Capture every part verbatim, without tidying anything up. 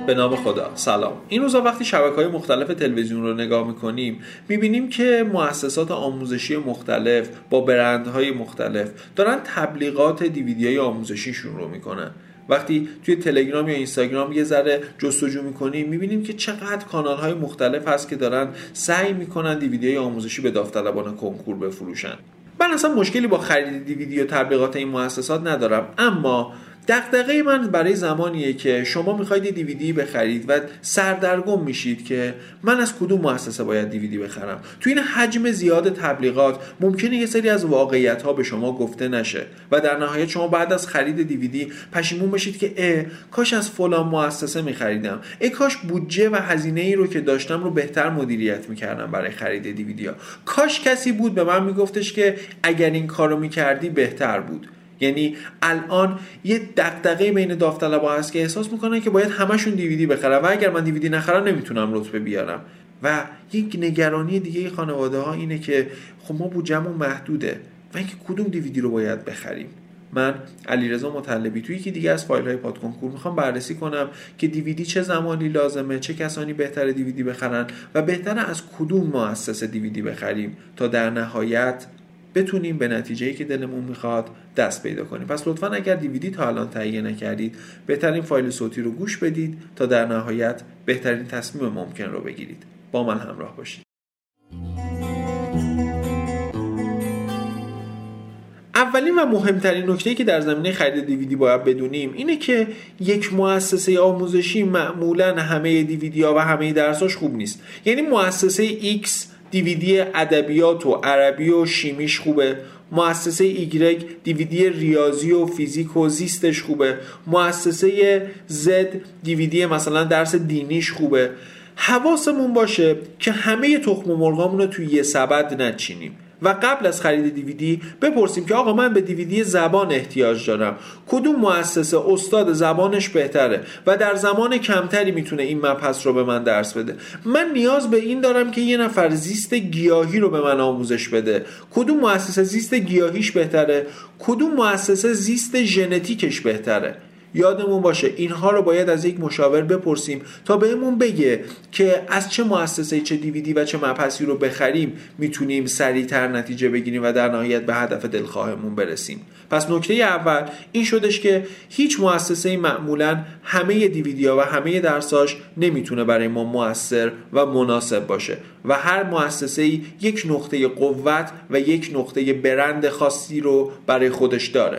به نام خدا. سلام. این روزا وقتی شبکه‌های مختلف تلویزیون رو نگاه می‌کنیم می‌بینیم که مؤسسات آموزشی مختلف با برندهای مختلف دارن تبلیغات دیویدی‌های آموزشیشون رو می‌کنن. وقتی توی تلگرام یا اینستاگرام یه ذره جستجو می‌کنیم می‌بینیم که چقدر کانال‌های مختلف هست که دارن سعی می‌کنن دیویدی‌های آموزشی به داوطلبان کنکور بفروشن. من اصلا مشکلی با خرید دیویدی و تبلیغات این مؤسسات ندارم، اما دغدغه من برای زمانیه که شما میخواید دیویدی بخرید و سردرگم میشید که من از کدوم مؤسسه باید دیویدی بخرم. تو این حجم زیاد تبلیغات ممکنه یه سری از واقعیت‌ها به شما گفته نشه و در نهایت شما بعد از خرید دیویدی پشیمون بشید که اه کاش از فلان مؤسسه میخریدم، اه کاش بودجه و هزینه ای رو که داشتم رو بهتر مدیریت میکردم برای خرید دیویدی‌ها، کاش کسی بود به من میگفتش که اگر این کارو میکردی بهتر بود. یعنی الان یه دغدغه بین داوطلبا هست که احساس میکنن که باید همشون دیویدی بخرن و اگر من دیویدی نخرم نمیتونم رتبه بیارم. و یک نگرانی دیگه خانواده ها اینه که خب ما بودجه‌مون محدوده و اینکه کدوم دیویدی رو باید بخریم. من علیرضا مطلبی توی یکی دیگه از فایل های پادکنکور میخوام بررسی کنم که دیویدی چه زمانی لازمه، چه کسانی بهتره دیویدی بخرن و بهتره از کدوم مؤسسه دیویدی بخریم تا در نهایت بتونیم به نتیجه‌ای که دلمون میخواد دست پیدا کنیم. پس لطفاً اگر دیویدی تا الان تهیه نکردید بهترین فایل صوتی رو گوش بدید تا در نهایت بهترین تصمیم ممکن رو بگیرید. با من همراه باشید. اولین و مهمترین نکته‌ای که در زمینه خرید دیویدی باید بدونیم اینه که یک مؤسسه آموزشی معمولاً همه دیویدی‌ها و همه درساش خوب نیست. یعنی مؤسسه X دیویدی ادبیات و عربی و شیمیش خوبه، مؤسسه ایگرگ دیویدی ریاضی و فیزیک و زیستش خوبه، مؤسسه زد دیویدی مثلا درس دینیش خوبه. حواسمون باشه که همه تخم مرغامون رو توی یه سبد نچینیم و قبل از خرید دیویدی بپرسیم که آقا من به دیویدی زبان احتیاج دارم، کدوم مؤسسه استاد زبانش بهتره و در زمان کمتری میتونه این مبحث رو به من درس بده. من نیاز به این دارم که یه نفر زیست گیاهی رو به من آموزش بده، کدوم مؤسسه زیست گیاهیش بهتره، کدوم مؤسسه زیست ژنتیکش بهتره. یادمون باشه اینها رو باید از یک مشاور بپرسیم تا بهمون بگه که از چه مؤسسه‌ای چه دیویدی و چه مبحثی رو بخریم میتونیم سریعتر نتیجه بگیریم و در نهایت به هدف دلخواهمون برسیم. پس نکته اول این شدش که هیچ مؤسسه‌ای معمولاً همه دیویدی‌ها و همه درساش نمیتونه برای ما مؤثر و مناسب باشه و هر مؤسسه‌ای یک نقطه قوت و یک نقطه برند خاصی رو برای خودش داره.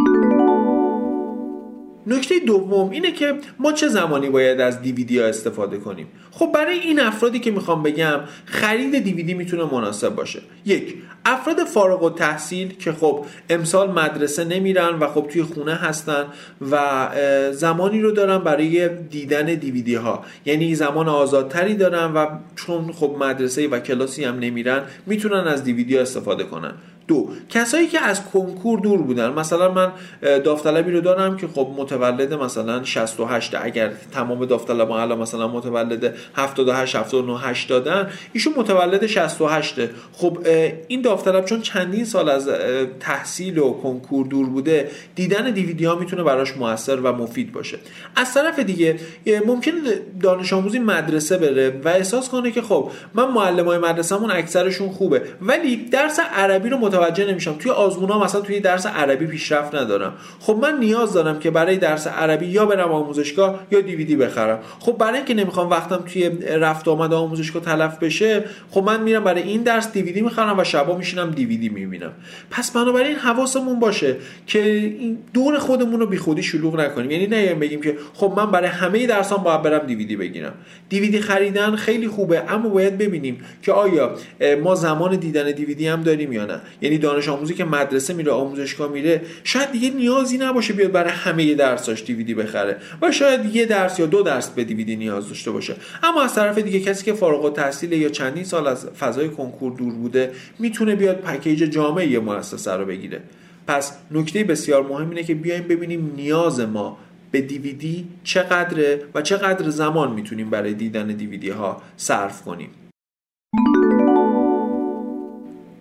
نکته دوم اینه که ما چه زمانی باید از دیویدی ها استفاده کنیم. خب برای این افرادی که میخوام بگم خرید دیویدی میتونه مناسب باشه. یک، افراد فارغ التحصیل که خب امسال مدرسه نمیرن و خب توی خونه هستن و زمانی رو دارن برای دیدن دیویدی ها، یعنی زمان آزادتری دارن و چون خب مدرسه و کلاسی هم نمیرن میتونن از دیویدی ها استفاده کنن. دو، کسایی که از کنکور دور بودن، مثلا من داوطلبی رو دارم که خب متولد مثلا شصت و هشت، اگر تمام داوطلبان الان مثلا متولد هفتاد و هشت هفتاد و نه هشتادن، ایشون متولد شصت و هشت. خب این داوطلب چون چندین سال از تحصیل و کنکور دور بوده، دیدن دیویدی ها میتونه براش موثر و مفید باشه. از طرف دیگه ممکنه دانش آموزی مدرسه بره و احساس کنه که خب من معلمای مدرسه‌مون اکثرشون خوبه ولی درس عربی رو متوجه نمیشم، توی آزمونا مثلا توی درس عربی پیشرفت ندارم. خب من نیاز دارم که برای درس عربی یا برم آموزشگاه یا دیویدی بخرم. خب برای اینکه نمیخوام وقتم توی رفت آمد آموزشگاه تلف بشه، خب من میرم برای این درس دیویدی میخرم و شبا میشینم دیویدی میبینم. پس بنابراین حواسمون باشه که این دور خودمون رو بیخودی شلوغ نکنیم. یعنی نه بگیم که خب من برای همه درسام باید برم دیویدی بگیرم. دیویدی خریدن خیلی خوبه، اما باید ببینیم که آیا ما زمان دیدن دیویدی هم داریم یا نه. یعنی دانش آموزی که مدرسه میره آموزشگاه میره شاید دیگه نیازی نباشه بیاد برای همه درساش دیویدی بخره و شاید یه درس یا دو درس به دیویدی نیاز داشته باشه. اما از طرف دیگه کسی که فارغ التحصیل یا چندین سال از فضای کنکور دور بوده میتونه بیاد پکیج جامع یه مؤسسه رو بگیره. پس نکته بسیار مهم اینه که بیایم ببینیم نیاز ما به دیویدی چقدره و چقدر زمان میتونیم برای دیدن دیویدی ها صرف کنیم.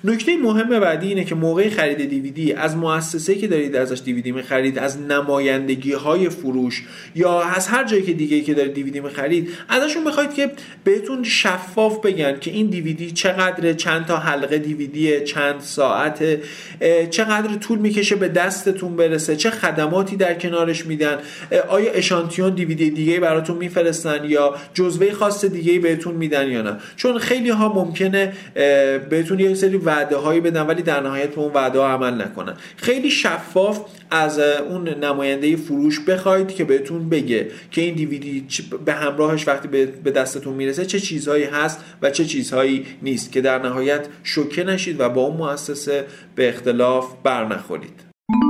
نکته مهم بعدی اینه که موقع خرید دیویدی از مؤسسه‌ای که دارید ازش دیویدی می‌خرید، از نمایندگی‌های فروش یا از هر جایی که دیگه‌ای که دارید دیویدی می‌خرید، ازشون بخواید که بهتون شفاف بگن که این دیویدی چقدره، چند تا حلقه دیویدیه، چند ساعته، چقدر طول می‌کشه به دستتون برسه، چه خدماتی در کنارش میدن، آیا اشانتیون دیویدی دیگه براتون میفرستن یا جزوه خاص دیگه بهتون میدن یا نه. چون خیلی ها ممکنه بهتون یه سری وعده هایی بدن ولی در نهایت به اون وعده ها عمل نکنن. خیلی شفاف از اون نماینده فروش بخواید که بهتون بگه که این دیویدی به همراهش وقتی به دستتون میرسه چه چیزهایی هست و چه چیزهایی نیست، که در نهایت شوکه نشید و با اون مؤسسه به اختلاف برنخورید.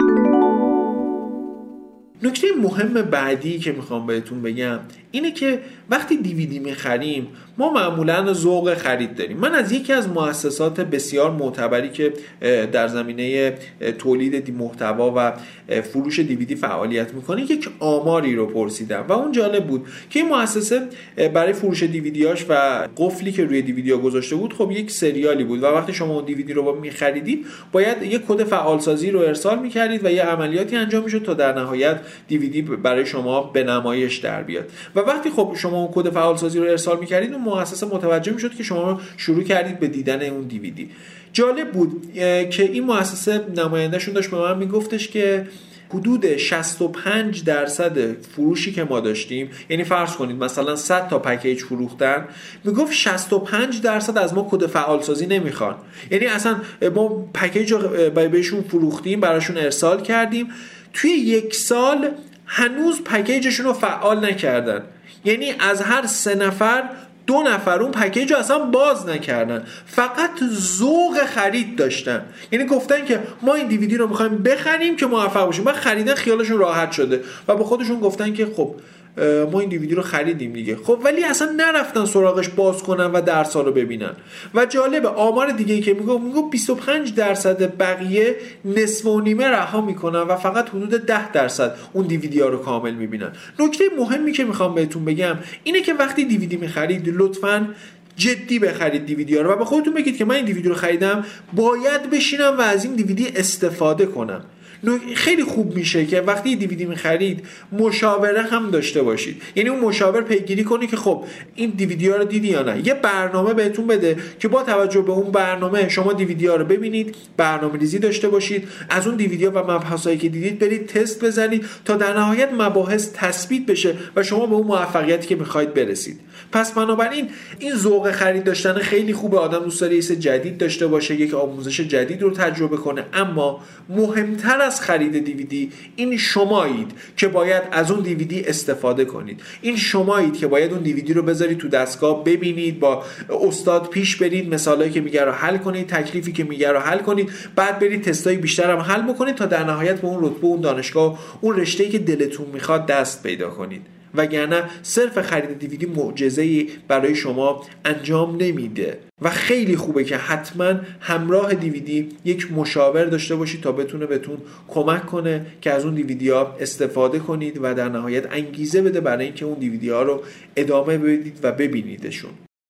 نکته مهم بعدی که میخوام بهتون بگم اینه که وقتی دیویدی میخریم ما معمولاً ذوق خرید داریم. من از یکی از مؤسسات بسیار معتبری که در زمینه تولید محتوا و فروش دیویدی فعالیت میکنه یک آماری رو پرسیدم و اون جالب بود که این مؤسسه برای فروش دیویدیاش و قفلی که روی دیویدیا گذاشته بود خب یک سریالی بود و وقتی شما اون دیویدی رو میخریدید باید یک کد فعالسازی رو ارسال میکردید و یه عملیاتی انجام میشد تا در نهایت دیویدی برای شما به نمایش در بیاد. و وقتی خب شما اون کد فعالسازی رو ارسال میکردید اون مؤسسه متوجه میشد که شما شروع کردید به دیدن اون دیویدی. جالب بود که این مؤسسه نمایندهشون داشت به من میگفتش که حدود شصت و پنج درصد فروشی که ما داشتیم، یعنی فرض کنید مثلا صد تا پکیج فروختن، میگفت شصت و پنج درصد از ما کد فعالسازی نمیخوان. یعنی اصلا ما پکیج رو بهشون فروختیم، براشون ارسال کردیم، توی یک سال هنوز پکیجشون رو فعال نکردن. یعنی از هر سه نفر دو نفر اون پکیج رو اصلا باز نکردن، فقط ذوق خرید داشتن. یعنی گفتن که ما این دیویدی رو میخوایم بخریم که موفق باشیم. بعد خریدن خیالشون راحت شده و به خودشون گفتن که خب ما این دیویدی رو خریدیم دیگه. خب ولی اصلا نرفتن سراغش باز کنن و درس‌ها رو ببینن. و جالب آمار دیگه ای که میگه میگه بیست و پنج درصد بقیه نصف و نیمه رها میکنن و فقط حدود ده درصد اون دیویدی‌ها رو کامل میبینن. نکته مهمی که میخوام بهتون بگم اینه که وقتی دیویدی میخرید لطفاً جدی بخرید دیویدی‌ها رو و به خودتون بگید که من این دیویدی رو خریدم، باید بشینم و از این دیویدی استفاده کنم. خیلی خوب میشه که وقتی دیویدی میخرید مشاوره هم داشته باشید. یعنی اون مشاور پیگیری کنه که خب این دیویدی ها رو دیدی یا نه، یه برنامه بهتون بده که با توجه به اون برنامه شما دیویدی ها رو ببینید، برنامه ریزی داشته باشید، از اون دیویدی ها و مباحثایی که دیدید برید تست بزنید تا در نهایت مباحث تثبیت بشه و شما به اون موفقیتی که میخواید برسید. پس بنابراین این ذوق خرید داشتن خیلی خوبه، آدم دوست داره یه چیز جدید داشته باشه، یک آموزش جدید رو تجربه کنه، اما مهمتر از خرید دیویدی این شمایید که باید از اون دیویدی استفاده کنید. این شمایید که باید اون دیویدی رو بذارید تو دستگاه ببینید، با استاد پیش برید، مثالایی که میگه رو حل کنید، تکلیفی که میگه رو حل کنید، بعد برید تستای بیشتر هم حل بکنید تا در نهایت به اون رتبه، اون دانشگاه، اون رشته‌ای که دلتون میخواد دست پیدا کنید. وگرنه صرف خرید دیویدی معجزه‌ای برای شما انجام نمیده و خیلی خوبه که حتما همراه دیویدی یک مشاور داشته باشید تا بتونه بهتون کمک کنه که از اون دیویدی ها استفاده کنید و در نهایت انگیزه بده برای اینکه اون دیویدی ها رو ادامه بدید و ببینیدشون.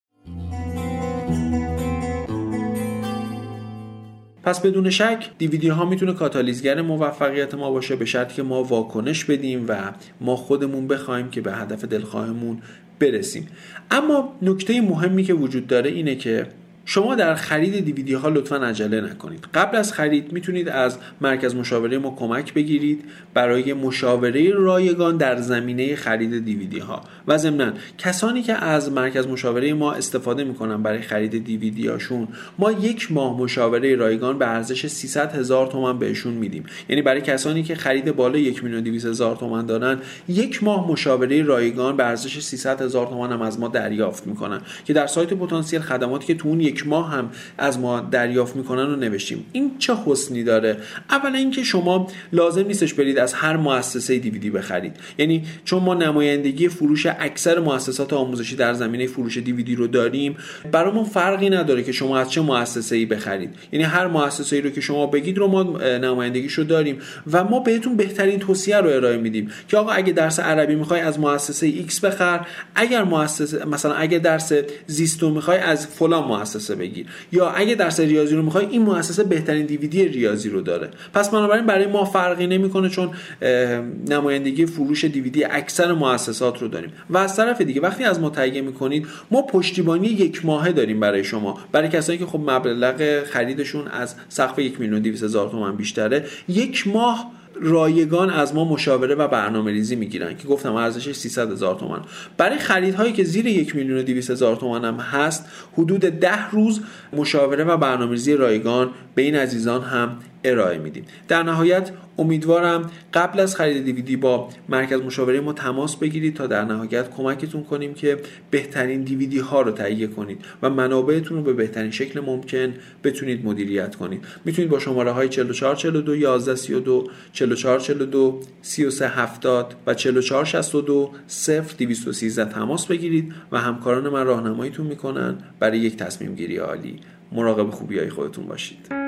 پس بدون شک دیویدی ها میتونه کاتالیزگر موفقیت ما باشه، به شرطی که ما واکنش بدیم و ما خودمون بخوایم که به هدف دلخواهمون برسیم. اما نکته مهمی که وجود داره اینه که شما در خرید دیویدی ها لطفاً عجله نکنید. قبل از خرید میتونید از مرکز مشاوره ما کمک بگیرید برای مشاوره رایگان در زمینه خرید دیویدی ها و ضمناً کسانی که از مرکز مشاوره ما استفاده میکنن برای خرید دیویدی هاشون ما یک ماه مشاوره رایگان به ارزش سیصد هزار تومان بهشون میدیم. یعنی برای کسانی که خرید بالای یک میلیون و دویست هزار تومان دارن یک ماه مشاوره رایگان به ارزش سیصد هزار تومان هم از ما دریافت میکنن که در سایت پتانسیل خدماتی که تو اون یک ماه هم از ما دریافت میکنن رو نوشتیم. این چه حسنی داره؟ اولا اینکه شما لازم نیستش برید از هر مؤسسه دیویدی بخرید. یعنی چون ما نمایندگی فروش اکثر مؤسسات آموزشی در زمینه فروش دیویدی رو داریم، برامون فرقی نداره که شما از چه مؤسسه‌ای بخرید. یعنی هر مؤسسه‌ای رو که شما بگید رو ما نمایندگیشو داریم و ما بهتون بهترین توصیه رو ارائه میدیم که آقا اگه درس عربی میخوای از مؤسسه ایکس بخر، اگر مؤسسه مثلا اگه درس زیستو میخوای از فلان مؤسسه مؤسسه بگیر، یا اگه درس ریاضی رو میخوای این مؤسسه بهترین دیویدی ریاضی رو داره. پس بنابراین برای ما فرقی نمیکنه، چون نمایندگی فروش دیویدی اکثر مؤسسات رو داریم. و از طرف دیگه وقتی از ما تهیه میکنید، ما پشتیبانی یک ماهه داریم برای شما. برای کسایی که خب مبلغ خریدشون از سقف یک میلیون و دویست هزار تومان بیشتره، یک ماه رایگان از ما مشاوره و برنامه‌ریزی میگیرن که گفتم ارزشش سیصد هزار تومان. برای خریدهایی که زیر یک میلیون و دویست هزار تومان هم هست، حدود ده روز مشاوره و برنامه‌ریزی رایگان به این عزیزان هم ارائه میدیم. در نهایت امیدوارم قبل از خرید دیویدی با مرکز مشاوره ما تماس بگیرید تا در نهایت کمکتون کنیم که بهترین دیویدی ها رو تهیه کنید و منابعتون رو به بهترین شکل ممکن بتونید مدیریت کنید. میتونید با شماره های چهل و چهار چهل و دو یازده سی و دو، چهل و چهار چهل و دو سی و سه هفتاد و چهل و چهار شصت و دو صفر دویست و سیزده تماس بگیرید و همکاران من راهنماییتون میکنن برای یک تصمیم گیری عالی. مراقب خوبیای خودتون باشید.